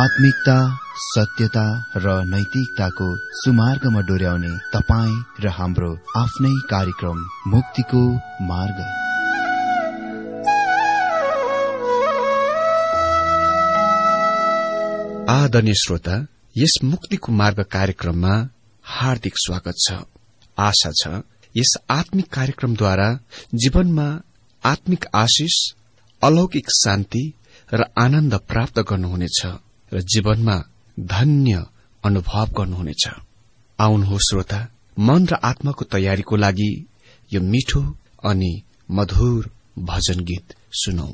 आत्मिकता, सत्यता र नैतिकताको सुमार्गमा डोर्याउने तपाईँ र हाम्रो आफ्नै कार्यक्रम मुक्तिको मार्ग। आदरणीय श्रोता, यस मुक्तिको मार्ग कार्यक्रममा हार्दिक स्वागत छ। आशा छ यस आत्मिक कार्यक्रमद्वारा जीवनमा आत्मिक आशिष, अलौकिक शान्ति र आनन्द प्राप्त गर्नुहुनेछ र जीवनमा धन्य अनुभव गर्नुहुनेछ। आउनुहोस् श्रोता, मन र आत्माको तयारीको लागि यो मिठो अनि मधुर भजन गीत सुनौ।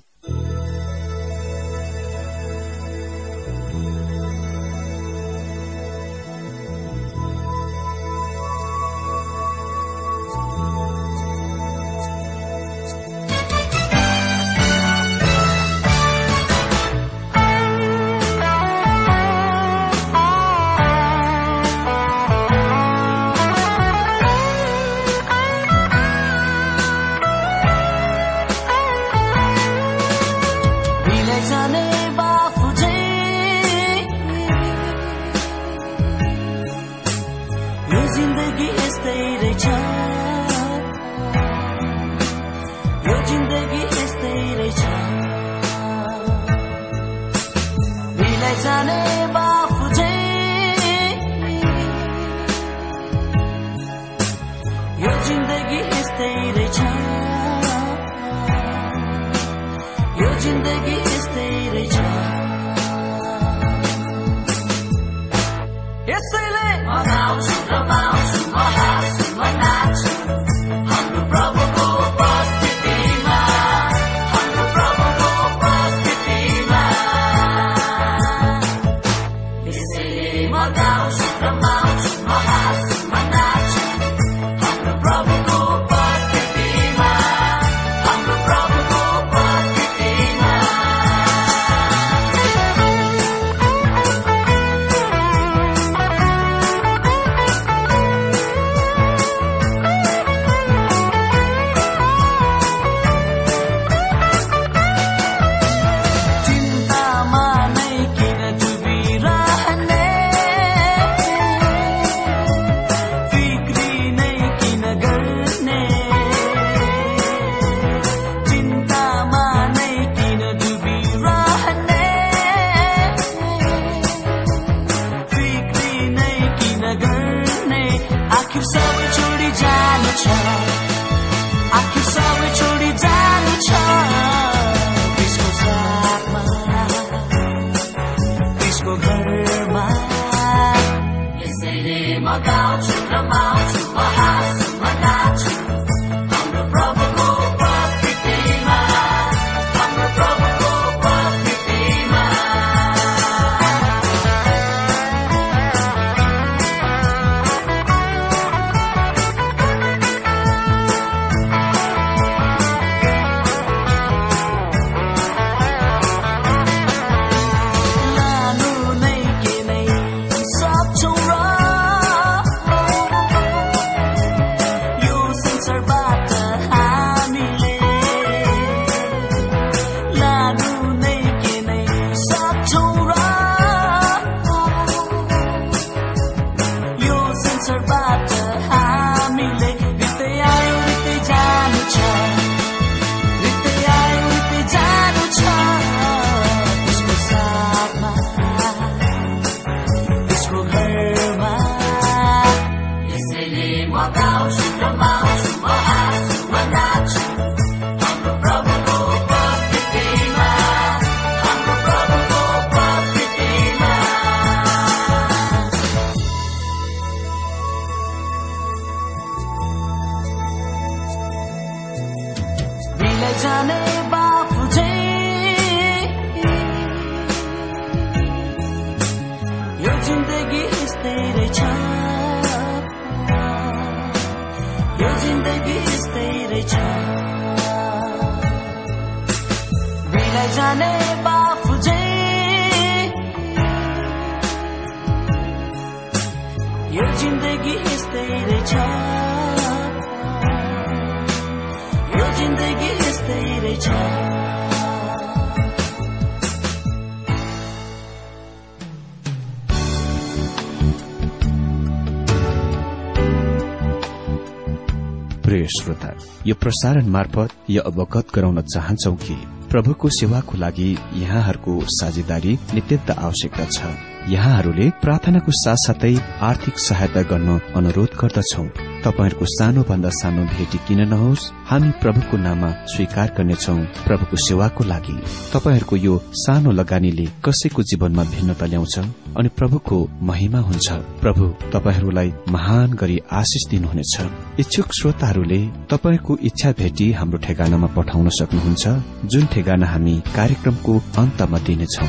प्रिय श्रोता, यो प्रसारण मार्फत यो अवगत गराउन चाहन्छौ कि प्रभुको सेवाको लागि यहाँहरूको साझेदारी नित्यन्त आवश्यकता छ। यहाँहरूले प्रार्थनाको साथसाथै आर्थिक सहायता गर्न अनुरोध गर्दछौ। तपाईहरूको सानो भन्दा सानो भेटी किन नहोस्, हामी प्रभुको नाममा स्वीकार गर्नेछौ। प्रभुको सेवाको लागि तपाईहरूको यो सानो लगानीले कसैको जीवनमा भिन्नता ल्याउँछ अनि प्रभुको महिमा हुन्छ। प्रभु तपाईहरूलाई महान गरी आशिष दिनुहुनेछ। इच्छुक श्रोताहरूले तपाईको इच्छा भेटी हाम्रो ठेगानामा पठाउन सक्नुहुन्छ, जुन ठेगाना हामी कार्यक्रमको अन्तमा दिनेछौ।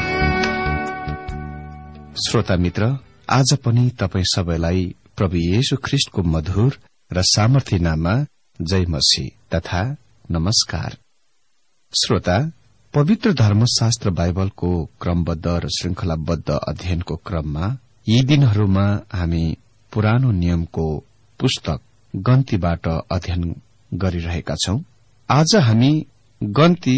श्रोता मित्र, आज पनि तपाईँ सबैलाई प्रभु येशू ख्रीष्टको मधुर र सामर्थ्य नाममा जय मसीह तथा नमस्कार। श्रोता, पवित्र धर्मशास्त्र बाइबलको क्रमबद्ध र श्रृंखलाबद्ध अध्ययनको क्रममा यी दिनहरूमा हामी पुरानो नियमको पुस्तक गन्तीबाट अध्ययन गरिरहेका छौं। आज हामी गन्ती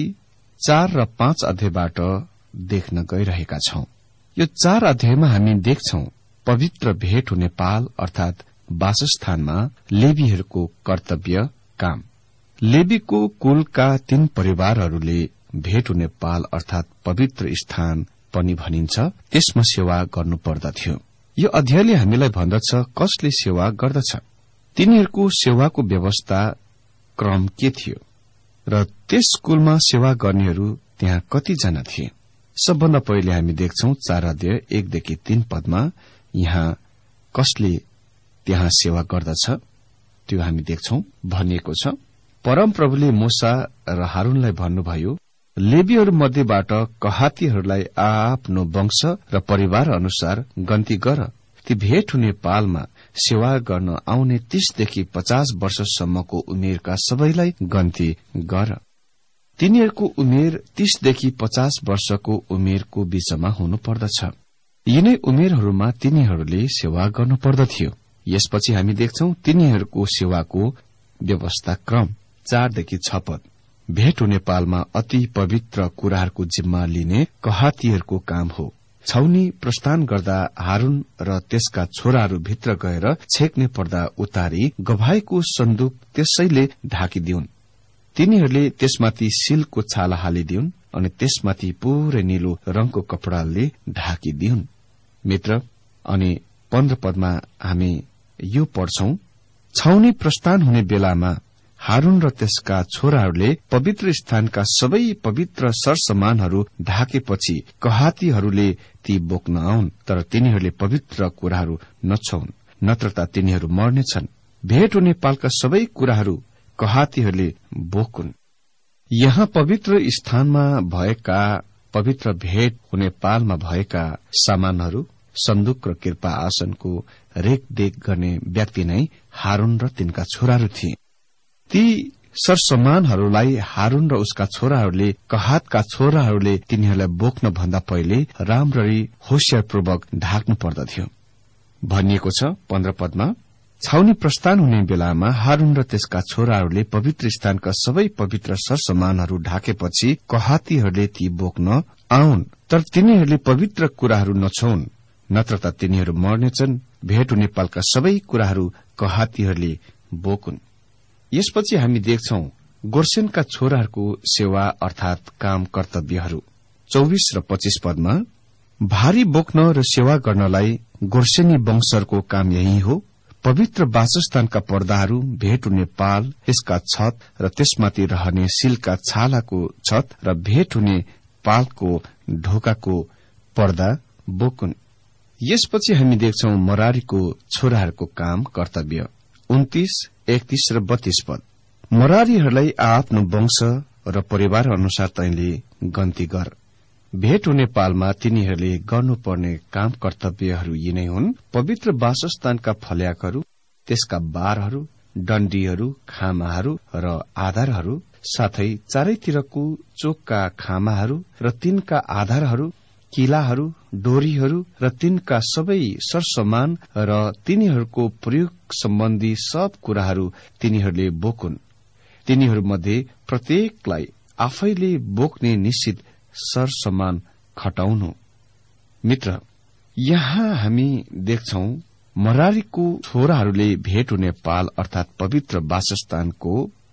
4 र 5 अध्यायबाट देख्न गइरहेका छौं। यो 4 अध्यायमा हामी देख्छौं पवित्र भेट हुने पाल अर्थात वासस्थानमा लेवीहरूको कर्तव्य काम। लेवीको कुलका 3 परिवारहरूले भेट हुने पाल अर्थात पवित्र स्थान पनि भनिन्छ, त्यसमा सेवा गर्नुपर्दथ्यो। यो अध्यायले हामीलाई भन्दछ कसले सेवा गर्दछ, तिनीहरूको सेवाको व्यवस्था क्रम के थियो र त्यस कुलमा सेवा गर्नेहरू त्यहाँ कतिजना थिए। सबभन्दा पहिले हामी देख्छौं 4 अध्याय 1 देखि 3 पदमा यहाँ कसले त्यहाँ सेवा गर्दछ त्यो हामी देख्छौं। भनिएको छ, परमप्रभुले मूसा र हारूनलाई भन्नुभयो, लेवीहरू मध्येबाट कहातीहरूलाई आफ्नो वंश र परिवार अनुसार गन्ती गर। ती भेट हुने पालमा सेवा गर्न आउने 30 देखि 50 वर्षसम्मको उमेरका सबैलाई गन्ती गर। तिनीहरूको उमेर 30 देखि 50 वर्षको उमेरको बीचमा हुनुपर्दछ। यिनै उमेरहरूमा तिनीहरूले सेवा गर्नुपर्दथ्यो। यसपछि हामी देख्छौं तिनीहरूको सेवाको व्यवस्था क्रम 4 देखि 6 पद। भेट हुने पालमा अति पवित्र कुराहरूको जिम्मा लिने कहातीहरूको काम हो। छाउनी प्रस्थान गर्दा हारून र त्यसका छोराहरू भित्र गएर छेक्ने पर्दा उतारी गवाहीको सन्दुक त्यसैले ढाकिदिउन्। तिनीहरूले त्यसमाथि सिलको छाला हालिदिउन् अनि त्यसमाथि पूरै नीलो रंगको कपडाले ढाकिदिउन्। मित्र, अनि 15 पदमा हामी यो पढ्छौं, छाउनी प्रस्थान हुने बेलामा हारून र त्यसका छोराहरूले पवित्र स्थानका सबै पवित्र सरसमानहरू ढाकेपछि कहातीहरूले ती बोक्न आउन्, तर तिनीहरूले पवित्र कुराहरू नछौन्, नत्र त तिनीहरू मर्नेछन्। भेट हुने पालका सबै कुराहरू कहातीहरूले बोकुन्। यहाँ पवित्र स्थानमा भएका पवित्र भेट हुने पालमा भएका सामानहरू, सन्दुक र कृपा आसनको रेखदेख गर्ने व्यक्ति नै हारून र तिनका छोराहरू थिए। ती सरसमानहरूलाई हारून र उसका छोराहरूले, कहातका छोराहरूले तिनीहरूलाई बोक्न भन्दा पहिले राम्ररी होशियारपूर्वक ढाक्नु पर्दथ्यो। भनिएको छ 15 पदमा, छाउनी प्रस्थान हुने बेलामा हारून र त्यसका छोराहरूले पवित्र स्थानका सबै पवित्र सरसमानहरू ढाकेपछि कहातीहरूले ती बोक्न आउन्, तर तिनीहरूले पवित्र कुराहरू नछौन्, नत्र त तिनीहरू मर्नेछन्। भेट हुने पालका सबै कुराहरू कहातीहरूले बोकुन्। यसपछि हामी देख्छौं गोर्सेनका छोराहरूको सेवा अर्थात काम कर्तव्यहरू। 24 र 25 पदमा, भारी बोक्न र सेवा गर्नलाई गोर्सेनी वंशहरूको काम यही हो। पवित्र वासस्थानका पर्दाहरू, भेट हुने पाल, यसका छत र त्यसमाथि रहने सिलका छालाको छत र भेट हुने पालको ढोकाको पर्दा बोकुन्। यसपछि हामी देख्छौं मरारीको छोराहरूको काम कर्तव्य। 29, 31 र 32 पद, मरारीहरूलाई आफ्नो वंश र परिवार अनुसार तैंले गन्ती गर। भेट हुने पालमा तिनीहरूले गर्नुपर्ने काम कर्तव्यहरू यिनै हुन्। पवित्र वासस्थानका फल्याकहरू, त्यसका बारहरू, डण्डीहरू, खामाहरू र आधारहरू, साथै चारैतिरको चोकका खामाहरू र तिनका आधारहरू, किलाहरू, डोरीहरू र तिनका सबै सरसमान र तिनीहरूको प्रयोग सम्बन्धी सब कुराहरू तिनीहरूले बोकुन्। तिनीहरूमध्ये प्रत्येकलाई आफैले बोक्ने निश्चित सरसमान खटाउनु। मित्र, यहाँ हामी देख्छौं मरारीको छोराहरूले भेट हुने पाल अर्थात पवित्र वासस्थानको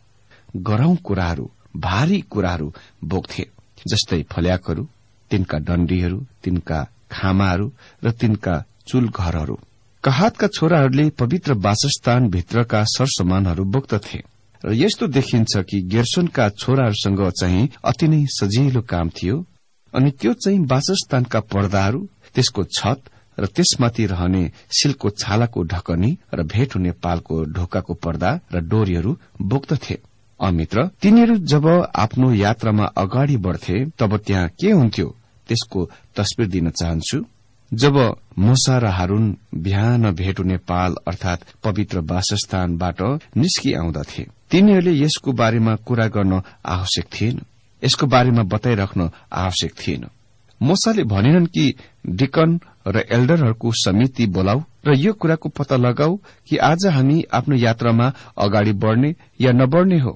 गरौं कुराहरू, भारी कुराहरू बोक्थे, जस्तै फल्याकहरू, तिनका डण्डीहरू, तिनका खामाहरू र तिनका चुल घरहरू। कहातका छोराहरूले पवित्र वासस्थान भित्रका सरसमानहरू बोक्दथे र यस्तो देखिन्छ कि गेर्सोनका छोराहरूसँग चाहिँ अति नै सजिलो काम थियो, अनि त्यो चाहिँ वासस्थानका पर्दाहरू, त्यसको छत र त्यसमाथि रहने सिल्कको छालाको ढकनी र भेट हुने पालको ढोकाको पर्दा र डोरीहरू बोक्दथे। अमित्र, तिनीहरू जब आफ्नो यात्रामा अगाडि बढ्थे तब त्यहाँ के हुन्थ्यो त्यसको तस्बिर दिन चाहन्छु। जब मूसा र हारून बिहान भेट हुने पाल अर्थात पवित्र वासस्थानबाट निस्कि आउँदथे, तिनीहरूले यसको बारेमा कुरा गर्न आवश्यक थिएन, यसको बारेमा बताइराख्न आवश्यक थिएन। मूसाले भनेनन् कि डिकन र एल्डरहरूको समिति बोलाऊ र यो कुराको पत्ता लगाऊ कि आज हामी आफ्नो यात्रामा अगाडि बढ्ने या नबढ्ने हो।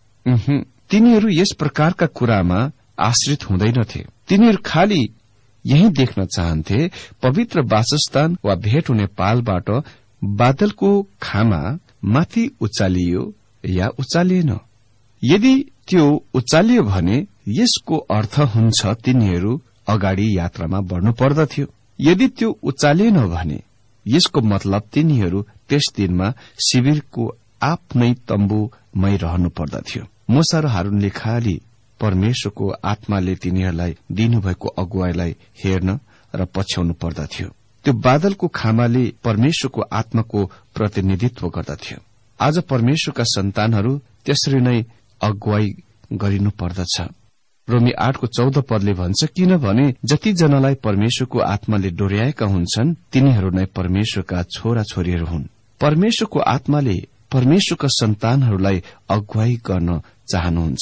तिनीहरू यस प्रकारका कुरामा आश्रित हुँदैनथे। तिनीहरू खालि यही देख्न चाहन्थे पवित्र वासस्थान वा भेट हुने पालबाट बादलको खामा माथि उचालियो या उचालिएन। यदि त्यो उचालियो भने यसको अर्थ हुन्छ तिनीहरू अगाडि यात्रामा बढ्नु पर्दथ्यो। यदि त्यो उचालिएन भने यसको मतलब तिनीहरू त्यस दिनमा शिविरको आफ्नै तम्बुमै रहनु पर्दथ्यो। मूसा र हारूनले खालि परमेश्वरको आत्माले तिनीहरूलाई दिनुभएको अगुवाईलाई हेर्न र पछ्याउनु पर्दथ्यो। त्यो बादलको खामाले परमेश्वरको आत्माको प्रतिनिधित्व गर्दथ्यो। आज परमेश्वरका सन्तानहरू त्यसरी नै अगुवाई गरिनु पर्दछ। रोमी 8:14 भन्छ, किनभने जतिजनालाई परमेश्वरको आत्माले डोर्याएका हुन्छन् तिनीहरू नै परमेश्वरका छोरा छोरीहरू हुन्। परमेश्वरको आत्माले परमेश्वरका सन्तानहरूलाई अगुवाई गर्न चाहनुहुन्छ।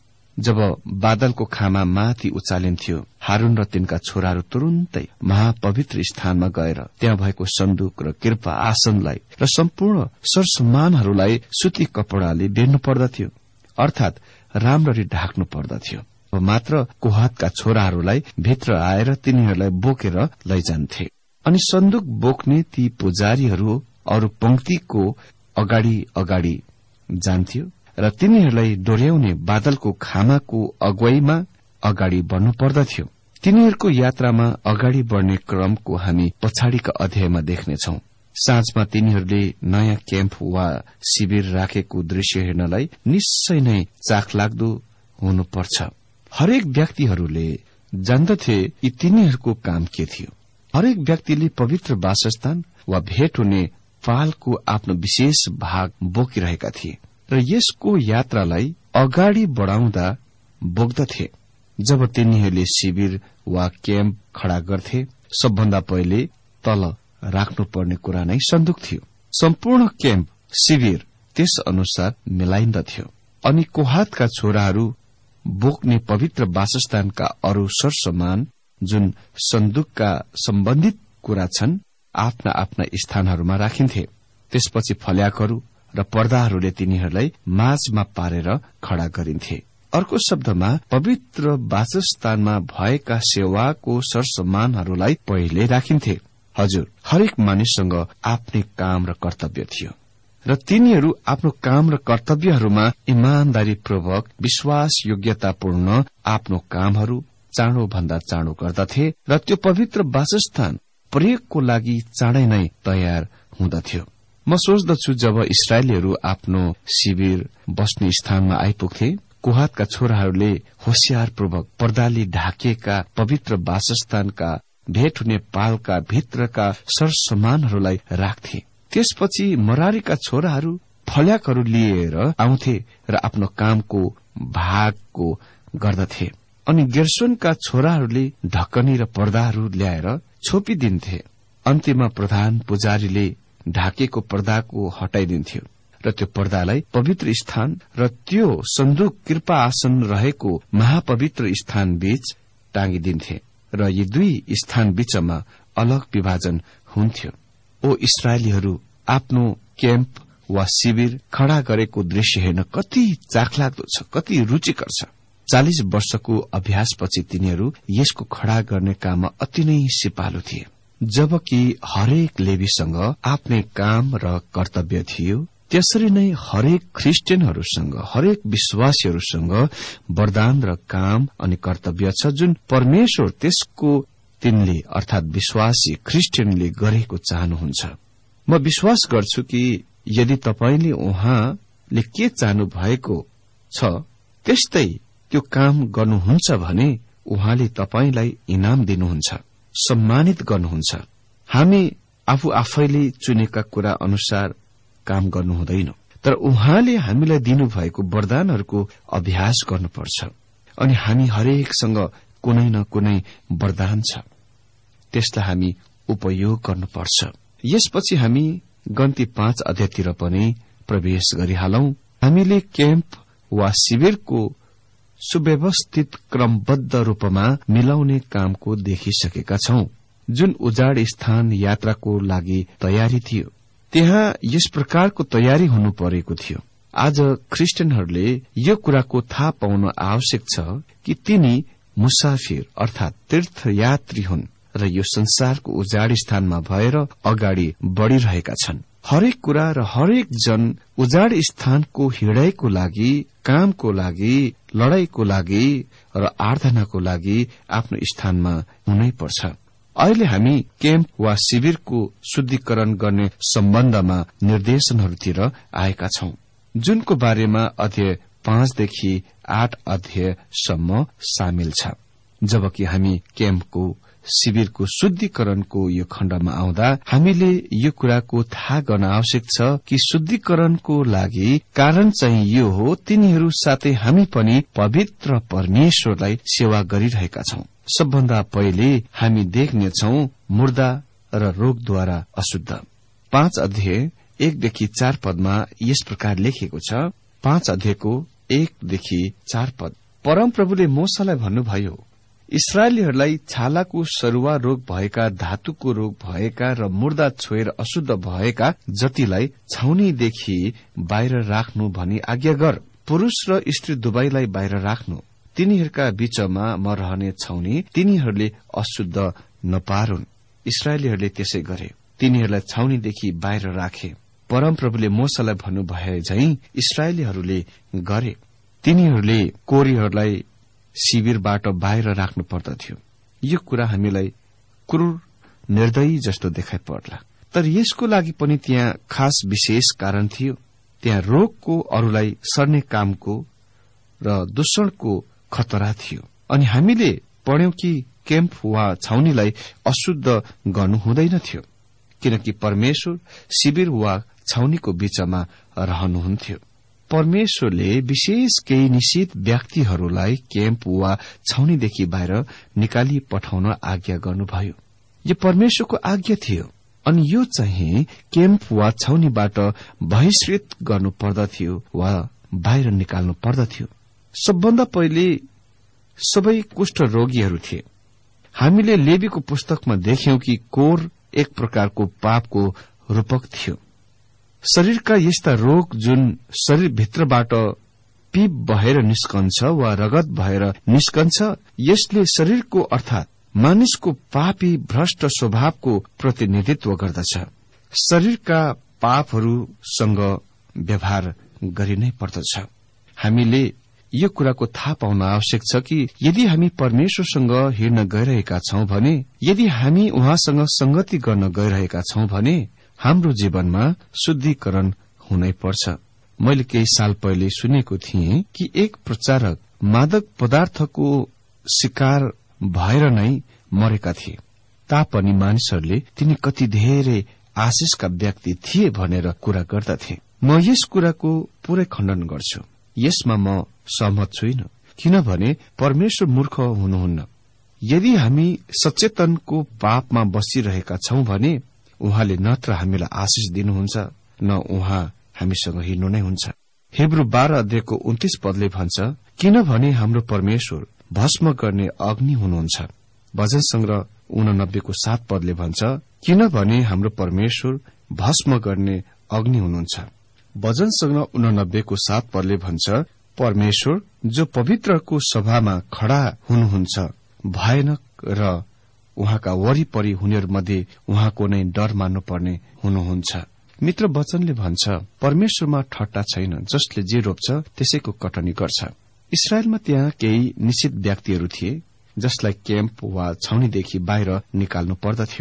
जब बादलको खामा माथि उचालिन्थ्यो, हारून र तिनका छोराहरू तुरुन्तै महापवित्र स्थानमा गएर त्यहाँ भएको सन्दुक र कृपा आसनलाई र सम्पूर्ण सरसम्मानहरूलाई सुती कपडाले बेर्नु पर्दथ्यो, अर्थात राम्ररी ढाक्नु पर्दथ्यो। अब मात्र कोहातका छोराहरूलाई भित्र आएर तिनीहरूलाई बोकेर लैजान्थे, अनि सन्दुक बोक्ने ती पुजारीहरू अरू पंक्तिको अगाडि अगाडि जान्थ्यो र तिनीहरूलाई डोर्याउने बादलको खामाको अगुवाईमा अगाडि बढ्नु पर्दथ्यो। तिनीहरूको यात्रामा अगाडि बढ्ने क्रमको हामी पछाडिका अध्यायमा देख्नेछौं। साँझमा तिनीहरूले नयाँ क्याम्प वा शिविर राखेको दृश्य हेर्नलाई निश्चय नै चाखलाग्दो हुनुपर्छ। हरेक व्यक्तिहरूले जान्दथे कि तिनीहरूको काम के थियो। हरेक व्यक्तिले पवित्र वासस्थान वा भेट हुने पालको आफ्नो विशेष भाग बोकिरहेका थिए र यसको यात्रालाई अगाडि बढ़ाउँदा बोक्दथे। जब तिनीहरूले शिविर वा क्याम्प खड़ा गर्थे, सबभन्दा पहिले तल राख्नुपर्ने कुरा नै सन्दुक थियो। सम्पूर्ण क्याम्प शिविर त्यस अनुसार मिलाइन्दथ्यो, अनि कोहातका छोराहरू बोक्ने पवित्र वासस्थानका अरू सरसमान जुन सन्दुकका सम्बन्धित कुरा छन् आफ्ना आफ्ना स्थानहरूमा राखिन्थे। त्यसपछि फल्याकहरू र पर्दाहरूले तिनीहरूलाई माझमा पारेर खड़ा गरिन्थे। अर्को शब्दमा पवित्र वासस्थानमा भएका सेवाको सरसमानहरूलाई पहिले राखिन्थे। हजुर, हरेक मानिससँग आफ्नै काम र कर्तव्य थियो र तिनीहरू आफ्नो काम र कर्तव्यहरूमा इमानदारीपूर्वक विश्वास योग्यतापूर्ण आफ्नो कामहरू चाँडो भन्दा चाँडो गर्दथे र त्यो पवित्र वासस्थान प्रयोगको लागि चाँडै नै तयार हुँदथ्यो। म सोच्दछु जब इस्राएलीहरू आफ्नो शिविर बस्ने स्थानमा आइपुग्थे, कोहातका छोराहरूले होशियारपूर्वक पर्दाले ढाकिएका पवित्र वासस्थानका भेट हुने पालका भित्रका सरसमानहरूलाई राख्थे। त्यसपछि मरारीका छोराहरू फल्याकहरू लिएर आउँथे र आफ्नो कामको भागको गर्दथे, अनि गेर्सोनका छोराहरूले ढकनी र पर्दाहरू ल्याएर छोपिदिन्थे। अन्त्यमा प्रधान पुजारीले ढाकेको पर्दाको हटाइदिन्थ्यो र त्यो पर्दालाई पवित्र स्थान र त्यो सन्दुक कृपा आसन रहेको महापवित्र स्थान बीच टाँगिदिन्थे र यी दुई स्थान बीचमा अलग विभाजन हुन्थ्यो। ओ इस्राएलीहरू, आफ्नो क्याम्प वा शिविर खड़ा गरेको दृश्य हेर्न कति चाखलाग्दो छ, कति रुचिकर छ। 40 वर्षको अभ्यासपछि तिनीहरू यसको खड़ा गर्ने काममा अति नै सिपालु थिए। जबकि हरेक लेवीसँग आफ्नै काम र कर्तव्य थियो, त्यसरी नै हरेक ख्रिस्टियनहरूसँग, हरेक विश्वासीहरूसँग वरदान र काम अनि कर्तव्य छ, जुन परमेश्वर त्यसको तिनले अर्थात विश्वासी ख्रिस्टियनले गरेको चाहनुहुन्छ। म विश्वास गर्छु कि यदि तपाईले उहाँले के चाहनु भएको छ त्यस्तै त्यो काम गर्नुहुन्छ भने उहाँले तपाईलाई इनाम दिनुहुन्छ, सम्मानित गर्नुहुन्छ। हामी आफू आफैले चुनेका कुरा अनुसार काम गर्नु हुँदैन, तर उहाँले हामीलाई दिनुभएको वरदानहरूको अभ्यास गर्नुपर्छ। अनि हामी हरेकसँग कुनै न कुनै वरदान छ, त्यसलाई हामी उपयोग गर्नुपर्छ। यसपछि हामी गन्ती 5 अध्यायतिर पनि प्रवेश गरिहालौं। हामीले क्याम्प वा शिविरको सुव्यवस्थित क्रमबद्ध रूपमा मिलाउने कामको देखिसकेका छौं, जुन उजाड स्थान यात्राको लागि तयारी थियो। त्यहाँ यस प्रकारको तयारी हुनु परेको थियो। आज ख्रिस्टियनहरूले यो कुराको थाहा पाउन आवश्यक छ कि तिनी मुसाफिर अर्थात तीर्थयात्री हुन् र यो संसारको उजाड स्थानमा भएर अगाडि बढ़िरहेका छन्। हरेक कुरा र हरेक जन उजाड स्थानको हिँडाइको लागि, कामको लागि, लडाईको लागि र आराधनाको लागि आफ्नो स्थानमा हुनै पर्छ। अहिले हामी क्याम्प वा शिविरको शुद्धिकरण गर्ने सम्बन्धमा निर्देशनहरूतिर आएका छौं, जुनको बारेमा अध्याय 5 देखि 8 अध्यायसम्म सामेल छ। जबकि हामी क्याम्पको शिविरको शुद्धिकरणको यो खण्डमा आउँदा हामीले यो कुराको थाहा गर्न आवश्यक छ कि शुद्धिकरणको लागि कारण चाहिँ यो हो, तिनीहरू साथै हामी पनि पवित्र परमेश्वरलाई सेवा गरिरहेका छौं। सबभन्दा पहिले हामी देख्नेछौं मुर्दा र रोगद्वारा अशुद्ध। 5 अध्याय 1 देखि 4 पदमा यस प्रकार लेखिएको छ। 5 अध्यायको 1 देखि 4 पद। परमप्रभुले मूसालाई भन्नुभयो, इस्राएलीहरूलाई छालाको सरुवा रोग भएका, धातुको रोग भएका र मुर्दा छोएर अशुद्ध भएका जतिलाई छाउनीदेखि बाहिर राख्नु भनी आज्ञा गर। पुरूष र स्त्री दुवैलाई बाहिर राख्नु। तिनीहरूका बीचमा म रहने छाउनी तिनीहरूले अशुद्ध नपारुन्। इस्राएलीहरूले त्यसै गरे, तिनीहरूलाई छाउनीदेखि बाहिर राखे। परमप्रभुले मूसालाई भन्नुभए झैं इस्राएलीहरूले गरे। तिनीहरूले कोरीहरूलाई शिविरबाट बाहिर राख्नु पर्दथ्यो। यो कुरा हामीलाई क्रूर, निर्दयी जस्तो देखाइ पर्ला, तर यसको लागि पनि त्यहाँ खास विशेष कारण थियो। त्यहाँ रोगको, अरूलाई सर्ने कामको र दूषणको खतरा थियो। अनि हामीले पढ्यौं कि क्याम्प वा छाउनीलाई अशुद्ध गर्नु हुँदैन थियो, किनकि परमेश्वर शिविर वा छाउनीको बीचमा रहनुहुन्थ्यो। परमेश्वरले विशेष केही निश्चित व्यक्तिहरूलाई क्याम्प वा छाउनीदेखि बाहिर निकाली पठाउन आज्ञा गर्नुभयो। यो परमेश्वरको आज्ञा थियो, अनि यो चाहिँ क्याम्प वा छाउनीबाट बहिष्कृत गर्नु पर्दथ्यो वा बाहिर निकाल्नु पर्दथ्यो। सबभन्दा पहिले सबै कुष्ठ रोगीहरू थिए। हामीले लेवीको पुस्तकमा देख्यौं कि कोर एक प्रकारको पापको रूपक थियो। शरीरका यस्ता रोग जुन शरीरभित्रबाट पीप भएर निस्कन्छ वा रगत भएर निस्कन्छ, यसले शरीरको अर्थात मानिसको पापी भ्रष्ट स्वभावको प्रतिनिधित्व गर्दछ। शरीरका पापहरूसँग व्यवहार गरिनै पर्दछ। हामीले यो कुराको थाहा पाउन आवश्यक छ कि यदि हामी परमेश्वरसँग हिँड्न गइरहेका छौं भने, यदि हामी उहाँसँग संगति गर्न गइरहेका छौं भने हाम्रो जीवनमा शुद्धिकरण हुनै पर्छ। मैले केही साल पहिले सुनेको थिएँ कि एक प्रचारक मादक पदार्थको शिकार भएर नै मरेका थिए, तापनि मानिसहरूले तिनी कति धेरै आशिषका व्यक्ति थिए भनेर कुरा गर्दथे। म यस कुराको पूरै खण्डन गर्छु। यसमा म सहमत छुइन, किनभने परमेश्वर मूर्ख हुनुहुन्न। यदि हामी सचेतनको पापमा बसिरहेका छौं भने उहाँले न त हामीलाई आशिष दिनुहुन्छ, न उहाँ हामीसँग हिँड्नु नै हुन्छ। हिब्रू 12 अध्यायको 29 पदले भन्छ, किनभने हाम्रो परमेश्वर भस्म गर्ने अग्नि हुनुहुन्छ। भजन संग्रह 89 को 7 पदले भन्छ, किनभने हाम्रो परमेश्वर भस्म गर्ने अग्नि हुनुहुन्छ। भजन संग्रह 89 को 7 पदले भन्छ, परमेश्वर जो पवित्रको सभामा खड़ा हुनुहुन्छ, भयानक र उहाँका वरिपरि हुनेहरूमध्ये उहाँको नै डर मान्नुपर्ने हुनुहुन्छ। मित्र, वचनले भन्छ, परमेश्वरमा ठट्टा छैन, जसले जे रोप्छ त्यसैको कटनी गर्छ। इस्राएलमा त्यहाँ केही निश्चित व्यक्तिहरू थिए जसलाई क्याम्प वा छाउनीदेखि बाहिर निकाल्नु पर्दथ्यो।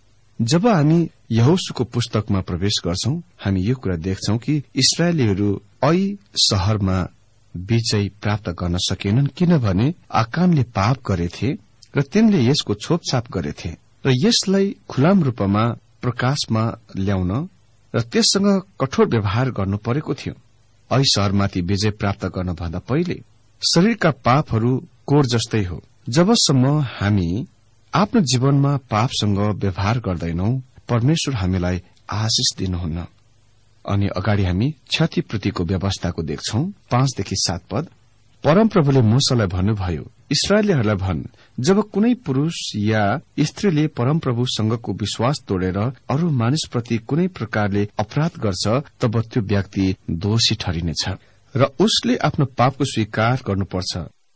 जब हामी यहोशूको पुस्तकमा प्रवेश गर्छौं, हामी यो कुरा देख्छौं कि इस्राएलीहरू आई शहरमा विजय प्राप्त गर्न सकेनन्, किनभने आकानले पाप गरेथे र तिनले यसको छोपछाप गरेथे र यसलाई खुलाम रूपमा प्रकाशमा ल्याउन र त्यससँग कठोर व्यवहार गर्नु परेको थियो। आई शहरमाथि विजय प्राप्त गर्नभन्दा पहिले शरीरका पापहरू कोर जस्तै हो। जबसम्म हामी आफ्नो जीवनमा पापसँग व्यवहार गर्दैनौ, परमेश्वर हामीलाई आशिष दिनुहुन्न। अनि अगाडि हामी क्षतिपूर्तिको व्यवस्थाको देख्छौं। 5देखि 7 पद। परमप्रभुले मूसालाई भन्नुभयो, इस्राएलीहरूलाई भन्, जब कुनै पुरूष या स्त्रीले परमप्रभुसँगको विश्वास तोडेर अरू मानिसप्रति कुनै प्रकारले अपराध गर्छ, तब त्यो व्यक्ति दोषी ठहरिनेछ र उसले आफ्नो पापको स्वीकार गर्नुपर्छ।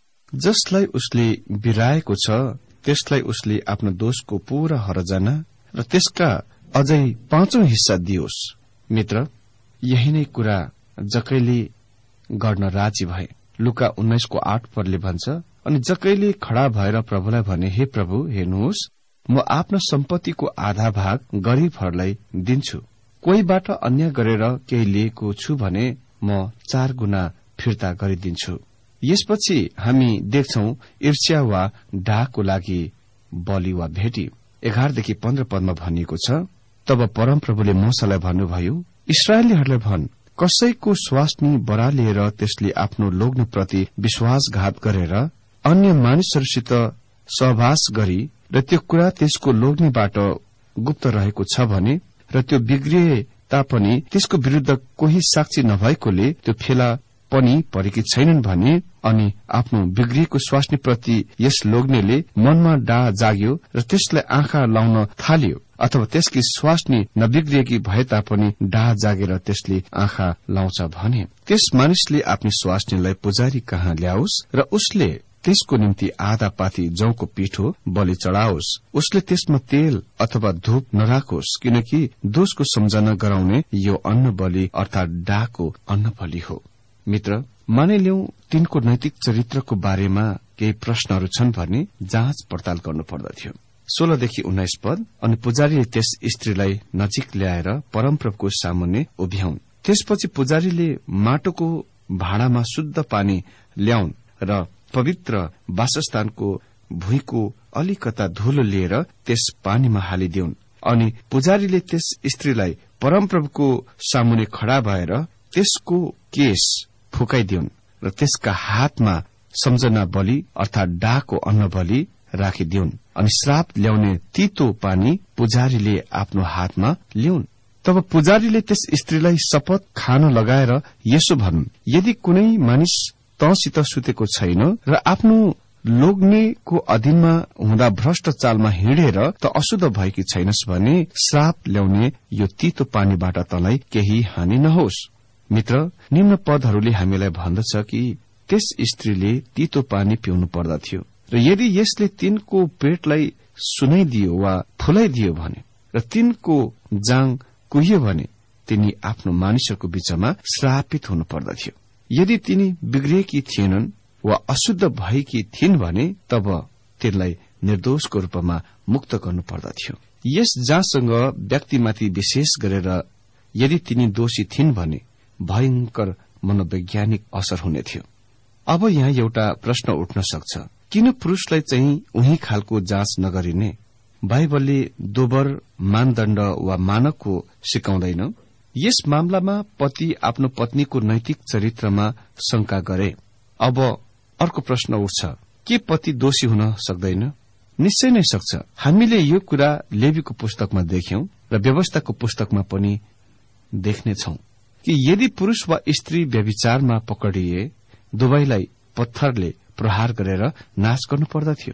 जसलाई उसले बिराएको छ त्यसलाई उसले आफ्नो दोषको पूरा हरजाना र त्यसका अझै 5औं हिस्सा दियोस्। मित्र, यही नै कुरा जकैले गर्न राजी भए। लुका 19:8 पदले भन्छ, अनि जकैले खड़ा भएर प्रभुलाई भने, हे प्रभु, हेर्नुहोस्, म आफ्नो सम्पत्तिको आधा भाग गरीबहरूलाई दिन्छु। कोहीबाट अन्याय गरेर केही लिएको छु भने म 4 गुणा फिर्ता गरिदिन्छु। यसपछि हामी देख्छौं ईर्ष्या वा डाहको लागि बलि वा भेटी। 11देखि 15 पदमा भनिएको छ, तब परमप्रभुले मूसालाई भन्नुभयो, इस्राएलीहरूलाई भन्, कसैको स्वास्नी बरालिएर त्यसले आफ्नो लोग्नेप्रति विश्वासघात गरेर अन्य मानिसहरूसित सहवास गरी र त्यो कुरा त्यसको लोग्नेबाट गुप्त रहेको छ भने र त्यो बिग्रिए तापनि त्यसको विरूद्ध कोही साक्षी नभएकोले त्यो फेला पनि परेकी छैनन् भने, अनि आफ्नो बिग्रिएको स्वास्नीप्रति यस लोग्नेले मनमा डाह जाग्यो र त्यसलाई आँखा लाउन थाल्यो, अथवा त्यसकी स्वास्नी नबिग्रिएकी भए तापनि डाह जागेर त्यसले आँखा लाउँछ भने, त्यस मानिसले आफ्नो स्वास्नीलाई पुजारी कहाँ ल्याओस् र उसले त्यसको निम्ति आधा पाथी जौको पिठो बलि चढ़ाओस्। उसले त्यसमा तेल अथवा धूप नराखोस्, किनकि दोषको सम्झना गराउने यो अन्न बलि अर्थात डाहको अन्न बलि हो। मित्र, मानिलिउँ तिनको नैतिक चरित्रको बारेमा केही प्रश्नहरू छन् भने जाँच पड़ताल गर्नु पर्दथ्यो। 16देखि 19 पद। अनि पुजारीले त्यस स्त्रीलाई नजिक ल्याएर परमप्रभुको सामुन्ने उभ्याउन्। त्यसपछि पुजारीले माटोको भाँडामा शुद्ध पानी ल्याउन् र पवित्र वासस्थानको भुइँको अलिकता धुलो लिएर त्यस पानीमा हालिदिउन्। अनि पुजारीले त्यस स्त्रीलाई परमप्रभुको सामुन्ने खड़ा भएर त्यसको केश फुकाइदिउन् र त्यसका हातमा सम्झना बलि अर्थात डाहको अन्न बलि राखिदिउन्। अनि श्राप ल्याउने तीतो पानी पुजारीले आफ्नो हातमा ल्याउन्। तब पुजारीले त्यस स्त्रीलाई शपथ खान लगाएर यसो भनुन्, यदि कुनै मानिस तँसित सुतेको छैन र आफ्नो लोग्नेको अधीनमा हुँदा भ्रष्ट चालमा हिँडेर त अशुद्ध भएकी छैनस् भने श्राप ल्याउने यो तीतो पानीबाट तँलाई केही हानि नहोस्। मित्र, निम्न पदहरूले हामीलाई भन्दछ कि त्यस स्त्रीले तीतो पानी पिउनु पर्दथ्यो र यदि यसले तिनको पेटलाई सुनाइदियो वा फुलाइदियो भने र तिनको जाङ कुहियो भने तिनी आफ्नो मानिसहरूको बीचमा श्रापित हुनु पर्दथ्यो। यदि तिनी बिग्रिएकी थिएनन् वा अशुद्ध भएकी थिइन् भने तब तिनलाई निर्दोषको रूपमा मुक्त गर्नु पर्दथ्यो। यस जाँचसँग व्यक्तिमाथि विशेष गरेर यदि तिनी दोषी थिइन् भने भयंकर मनोवैज्ञानिक असर हुने थियो। अब यहाँ एउटा प्रश्न उठ्न सक्छ, किन पुरूषलाई चाहिँ उही खालको जाँच नगरिने? बाइबलले दोबर मानदण्ड वा मानकको सिकाउँदैन। यस मामलामा पति आफ्नो पत्नीको नैतिक चरित्रमा शंका गरे। अब अर्को प्रश्न उठ्छ, के पति दोषी हुन सक्दैन? निश्चय नै सक्छ। हामीले यो कुरा लेवीको पुस्तकमा देख्यौं र व्यवस्थाको पुस्तकमा पनि देख्नेछौं कि यदि पुरूष वा स्त्री व्यभिचारमा पकडिए दुवैलाई पत्थरले प्रहार गरेर नाश गर्नु पर्दथ्यो।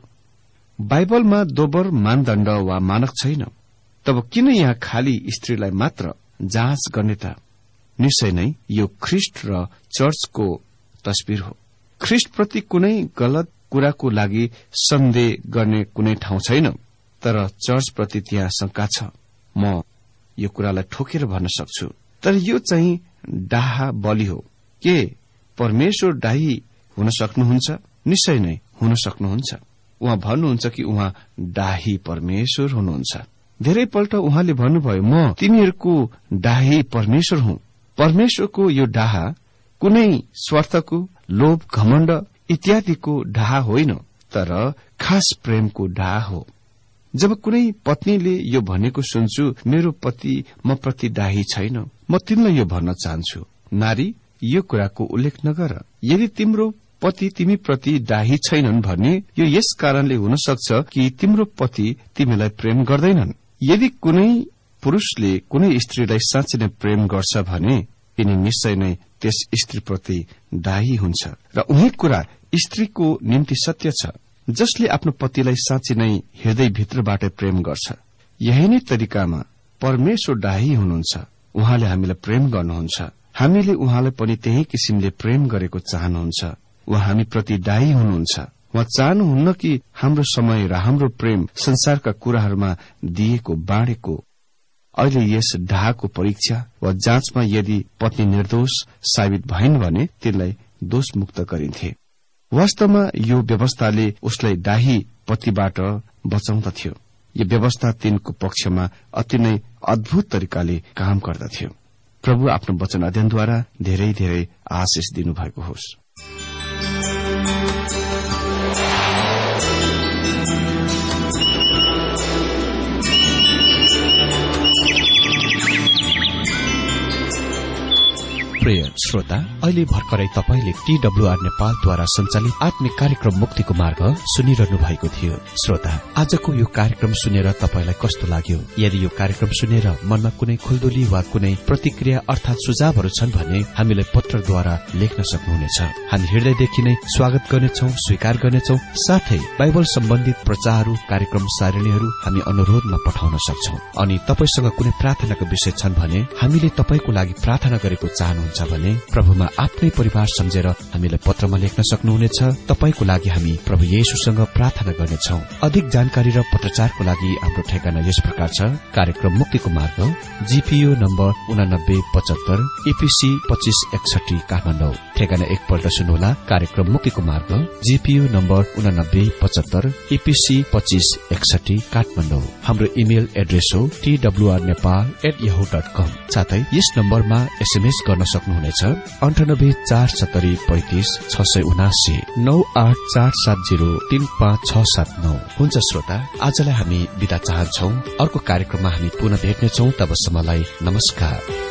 बाइबलमा दोबर मानदण्ड वा मानक छैन। तब किन यहाँ खाली स्त्रीलाई मात्र जाँच गर्ने त? निश्चय नै यो ख्रिस्ट र चर्चको तस्बिर हो। ख्रिस्टप्रति कुनै गलत कुराको लागि सन्देह गर्ने कुनै ठाउँ छैन। तर चर्चप्रति त्यहाँ शंका छ। म यो कुरालाई ठोकेर भन्न सक्छु, तर यो चाहिँ डाहा बलि हो। के परमेश्वर डाही हुन सक्नुहुन्छ? निश्चय नै हुन सक्नुहुन्छ। उहाँ भन्नुहुन्छ कि उहाँ डाही परमेश्वर हुनुहुन्छ। धेरैपल्ट उहाँले भन्नुभयो, म तिमीहरूको डाही परमेश्वर हुँ। परमेश्वरको यो डाहा कुनै स्वार्थको, लोभ, घमण्ड इत्यादिको डाहा होइन, तर खास प्रेमको डाहा हो। जब कुनै पत्नीले यो भनेको सुन्छु, मेरो पति म प्रति डाही छैन, म तिमीलाई यो भन्न चाहन्छु, नारी, यो कुराको उल्लेख नगर। यदि तिम्रो पति तिमी प्रति डाही छैनन् भने यो यस कारणले हुन सक्छ कि तिम्रो पति तिमीलाई प्रेम गर्दैनन्। यदि कुनै पुरूषले कुनै स्त्रीलाई साँच्चै नै प्रेम गर्छ भने यिनी निश्चय नै त्यस स्त्रीप्रति डाही हुन्छ र उही कुरा स्त्रीको निम्ति सत्य छ। जसले आफ्नो पतिलाई साँच्चै नै हृदयभित्रबाट प्रेम गर्छ, यही नै तरिकामा परमेश्वर डाही हुनुहुन्छ। उहाँले हामीलाई प्रेम गर्नुहुन्छ, हामीले उहाँलाई पनि त्यही किसिमले प्रेम गरेको चाहनुहुन्छ। उहाँ हामी प्रति डाही हुनुहुन्छ। उहाँ चाहनुहुन्न कि हाम्रो समय र हाम्रो प्रेम संसारका कुराहरूमा दिएको बाँडेको। अहिले यस डाहाको परीक्षा वा जाँचमा यदि पत्नी निर्दोष साबित भइन् भने तिनलाई दोषमुक्त गरिन्थे। वास्तवमा यो व्यवस्थाले उसलाई डाही पतिबाट बचाउँदथ्यो। यो व्यवस्था तिनको पक्षमा अति नै अद्भुत तरिकाले काम गर्दथ्यो। प्रभु आफ्नो वचन अध्ययनद्वारा धेरै धेरै आशिष दिनुभएको होस्। प्रिय श्रोता, अहिले भर्खरै तपाईले TWR नेपालद्वारा सञ्चालित आत्मिक कार्यक्रम मुक्तिको मार्ग सुनिरहनु भएको थियो। श्रोता, आजको यो कार्यक्रम सुनेर तपाईलाई कस्तो लाग्यो? यदि यो कार्यक्रम सुनेर मनमा कुनै खुल्दुली वा कुनै प्रतिक्रिया अर्थात सुझावहरू छन् भने हामीलाई पत्रद्वारा लेख्न सक्नुहुनेछ। हामी हृदयदेखि नै स्वागत गर्नेछौं, स्वीकार गर्नेछौं। साथै बाइबल सम्बन्धित प्रचारहरू, कार्यक्रम सारणीहरू हामी अनुरोधमा पठाउन सक्छौं। अनि तपाईसँग कुनै प्रार्थनाको विषय छन् भने हामीले तपाईको लागि प्रार्थना गरेको चाहनुहुन्छ भने प्रभुमा आफ्नै परिवार सम्झेर हामीलाई पत्रमा लेख्न सक्नुहुनेछ। तपाईको लागि हामी प्रभु येशूसँग प्रार्थना गर्नेछौं। अधिक जानकारी र पत्रचारको लागि हाम्रो ठेगाना यस प्रकार छ। कार्यक्रम मुक्तिको मार्ग, GPO नम्बर 8975 EPC 2561 काठमाडौँ। ठेगाना एकपल्ट सुन्नुहोला। कार्यक्रम मुक्तिको मार्ग, GPO नम्बर 8975 EPC 2561 काठमाडौँ। हाम्रो इमेल एड्रेस हो twrnepal@yahoo.com। साथै यस नम्बरमा SMS गर्न सक्नुहुनेछ 9847350679 9847035679। हुन्छ श्रोता, आजलाई हामी बिदा चाहन्छौ। अर्को कार्यक्रममा हामी पुनः भेट्नेछौं। तबसम्मलाई नमस्कार।